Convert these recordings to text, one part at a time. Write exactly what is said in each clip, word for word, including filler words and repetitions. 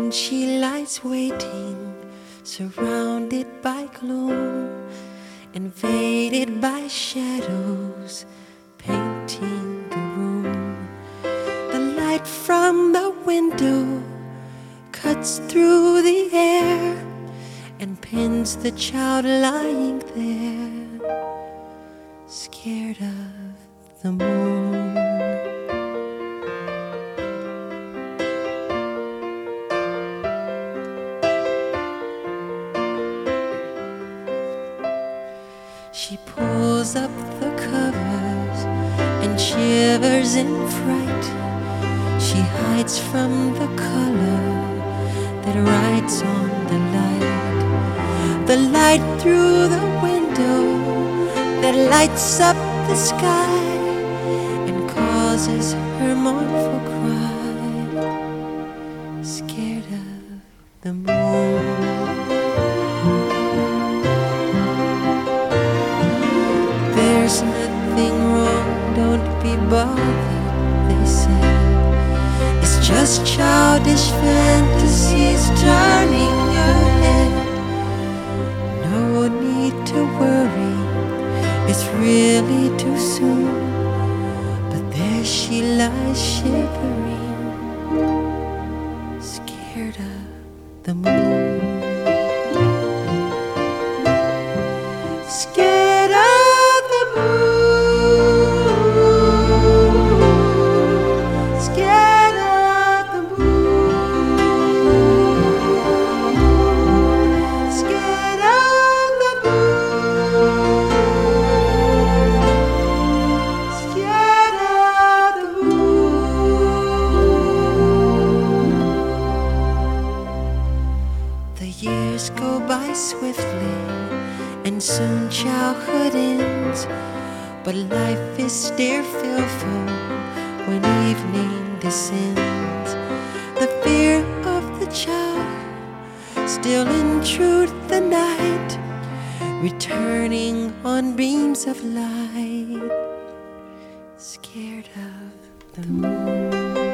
And she lies waiting, surrounded by gloom, invaded by shadows, painting the room. The light from the window cuts through the air and pins the child lying there, scared of the moon. She pulls up the covers and shivers in fright. She hides from the color that rides on the light, the light through the window that lights up the sky and causes her mournful cry, scared of the moon. There's nothing wrong, don't be bothered, they say. It's just childish fantasies turning your head. No need to worry, it's really too soon. But there she lies shivering, scared of the moon. Scared of the moon, scared of the moon, scared of the moon, scared of the moon. The years go by swiftly, and soon childhood ends, but life is still fearful when evening descends. The fear of the child still intrudes the night, returning on beams of light, scared of the moon.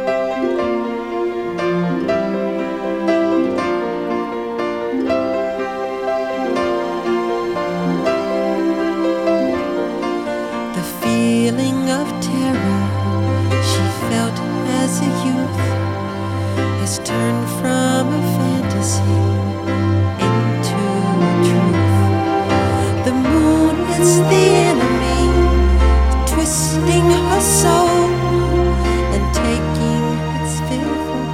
Feeling of terror she felt as a youth has turned from a fantasy into a truth. The moon is the enemy, twisting her soul and taking its fearful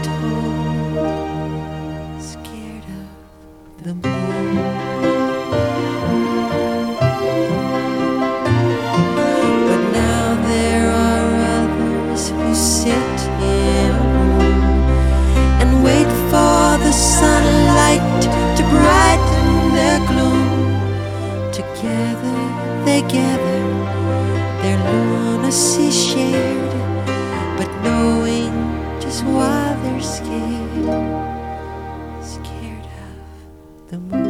toll, scared of the moon. Sit in a room and wait for the sunlight to brighten their gloom. Together they gather, their lunacy shared, but knowing just why they're scared, scared of the moon.